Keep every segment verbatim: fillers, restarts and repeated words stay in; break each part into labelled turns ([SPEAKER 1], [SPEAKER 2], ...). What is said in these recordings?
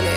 [SPEAKER 1] ਨੇ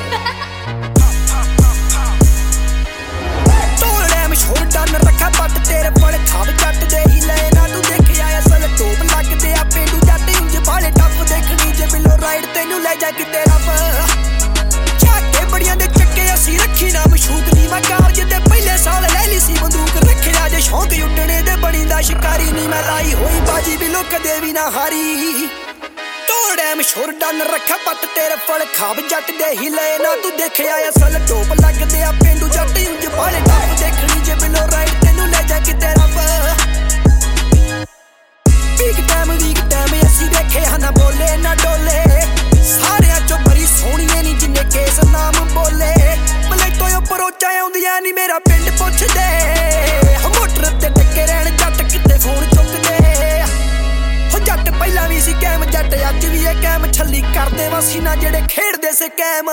[SPEAKER 1] ਤੋੜੇ ਮਸ਼ਹੂਰ ਡਨ ਰੱਖਾ ਪੱਟ ਤੇਰੇ ਬੜੇ ਖਾਬ ਜੱਟ ਦੇ ਹੀ ਲੈ ਨਾ ਤੂੰ ਦੇਖਿਆ ਅਸਲ ਟੋਪ ਲੱਗਦੇ ਆ ਪੇਂਡੂ ਜੱਟ ਇੰਜ ਬਾਲੇ ਟੱਪ ਦੇਖਣੀ ਜੇ ਬਿਲੋ ਰਾਈਡ ਤੈਨੂੰ ਲੈ ਜਾ ਕਿਤੇ ਰੱਬ ਝਾਕੇ ਬੜੀਆਂ ਦੇ ਚੱਕੇ ਅਸੀਂ ਰੱਖੀ ਨਾ ਮਸ਼ੂਕ ਨੀ ਮੈਂ ਕਾਲਜ ਦੇ ਪਹਿਲੇ ਸਾਲ ਲੈ ਲਈ ਸੀ ਬੰਦੂਕ ਰੱਖਿਆ ਜੇ ਸ਼ੌਂਕ ਉੱਡਣੇ ਦੇ ਬਣੀ ਦਾ ਸ਼ਿਕਾਰੀ ਨੀ ਮੈਂ ਲਾਈ ਹੋਈ ਬਾਜੀ ਵੀ ਲੋਕ ਕਦੇ ਵੀ ਨਾ ਹਾਰੀ ਤੋੜੇ ਮਸ਼ਹੂਰ ਡਨ ਰੱਖਾ ਪੱਟ ਤੇਰੇ ਫਲ ਖਾਬ ਜੱਟ ਦੇ ਹੀ ਲੈ ਨਾ ਤੂੰ ਦੇਖਿਆ ਅਸਲ ਟੋਪ ਲੱਗਦੇ ਆ ਪੇਂਡੂ ਜੱਟ ਇੰਜ ਬਾਲੇ ਟੱਪ ਦੇਖਣੀ ਜੇ ਬਿਲੋ ਰਾਈਡ ਤੈਨੂੰ ਲੈ ਜਾ ਕਿਤੇ ਰੱਬ ਪੀਕ ਟਾਈਮ ਵੀਕ ਟਾਈਮ ਅਸੀਂ ਦੇਖੇ ਹਨ ਬੋਲੇ ਨਾ ਡੋਲੇ ਸਾਰਿਆਂ ਚੋਂ ਬੜੀ ਸੋਹਣੀਏ ਨੀ ਜਿੰਨੇ ਕੇਸ ਨਾਮ ਬੋਲੇ ਮਲੇ ਤੋਂ ਉੱਪਰ ਉੱਚਾ ਆਉਂਦੀਆਂ ਨੀ ਮੇਰਾ ਪਿੰਡ ਪੁੱਛਦੇ ਮੋਟਰ ਤੇ ਟੱਕੇ ਰਹਿਣ ਜੱਟ ਕਿਤੇ ਫੋਨ ਚੁੱਕਦੇ ਹੋ ਜੱਟ ਪਹਿਲਾਂ ਵੀ ਸੀ ਕੈਮ ਜੱਟ ਅੱਜ ਵੀ ਇਹ ਕੈਮ ਛੱਲੀ ਕਰਦੇ ਵਾਸੀ ਨਾ ਜਿਹੜੇ ਖੇਡਦੇ ਸੀ ਕੈਮ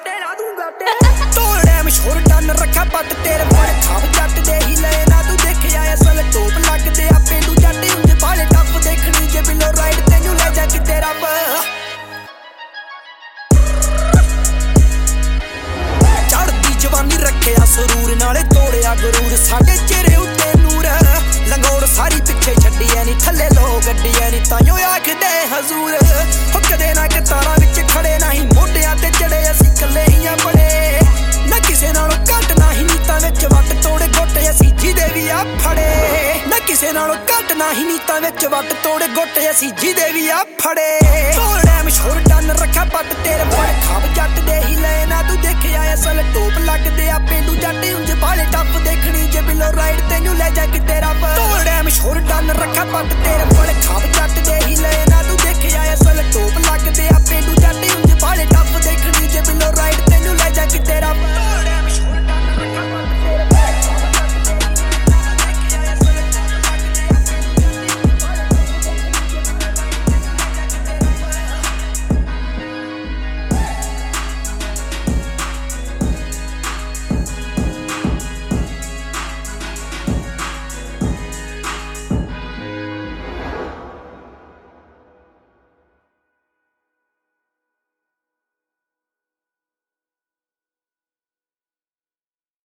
[SPEAKER 1] ਤੋੜੇ ਮਸ਼ਹੂਰ ਡਨ ਰੱਖਾ ਪੱਟ ਤੇਰੇ ਬੜੇ ਖਾਬ ਜੱਟ ਦੇ ਹੀ ਲੈ ਨਾ ਤੂੰ ਦੇਖਿਆ ਅਸਲ ਟੋਪ ਲੱਗਦੇ ਆ ਪੇਂਡੂ ਜੱਟ ਇੰਜ ਬਾਲੇ ਟੱਪ ਦੇਖਣੀ ਜੇ ਬਿਲੋ ਰਾਈਡ ਤੈਨੂੰ ਲੈ ਜਾ ਕਿਤੇ ਰੱਬ ਚੜਦੀ ਜਵਾਨੀ ਰੱਖਿਆ ਸਰੂਰ ਨਾਲੇ ਤੋੜਿਆ ਗਰੂਰ ਸਾਡੇ ਚਿਹਰੇ ਉੱਤੇ ਨੂਰ ਲੰਗੋੜ ਸਾਰੀ ਪਿੱਛੇ ਛੱਡੀਆਂ ਨੀ ਥੱਲੇ ਲੋ ਗੱਡੀਆਂ ਨੀ ਤਾਈਓ ਆਖਦੇ ਹਜ਼ੂਰ ਹੋ ਕਦੇ ਨਾ ਕਤਾਰਾਂ ਵਿੱਚ ਖੜੇ ਨਹੀਂ ਮੋਢਿਆਂ ਤੇ ਚੜੇ ਅਸੀਂ ਕੱਲੇ ਹੀ ਆ ਬੜੇ ਨਾ ਕਿਸੇ ਨਾਲੋਂ ਘੱਟ ਨਹੀਂ ਨੀਤਾਂ ਵਿੱਚ ਵੱਟ ਤੋੜੇ ਗੋਟੇ ਅਸੀਂ ਜਿਹਦੇ ਵੀ ਆ ਫੜੇ ਨਾ ਕਿਸੇ ਨਾਲੋਂ ਘੱਟ ਨਹੀਂ ਨੀਤਾਂ ਵਿੱਚ ਵੱਟ ਤੋੜੇ ਗੋਟੇ ਅਸੀਂ ਜਿਹਦੇ ਵੀ ਆ ਫੜੇ ਤੋੜੇ ਮਸ਼ਹੂਰ ਡਨ ਰੱਖਾ ਪੱਟ ਤੇਰੇ ਬੜੇ ਖਾਬ ਜੱਟ ਦੇ ਹੀ ਲੈ ਨਾ ਤੂੰ ਦੇਖਿਆ ਅਸਲ ਟੋਪ ਲੱਗਦੇ ਆ ਪੇਂਡੂ ਜੱਟ ਉਂਝ ਬਾਲੇ ਟੱਪ ਦੇਖਣੀ ਜੇ ਬਿਲੋ ਰਾਈਡ ਤੈਨੂੰ ਲੈ ਜਾ ਕਿਤੇ ਰੱਬ ਤੋੜੇ ਮਸ਼ਹੂਰ ਡਨ ਰੱਖਾ ਪੱਟ ਤੇਰੇ ਬੜੇ ਖਾਬ ਜੱਟ ਦੇ ਹੀ ਲੈ ਨਾ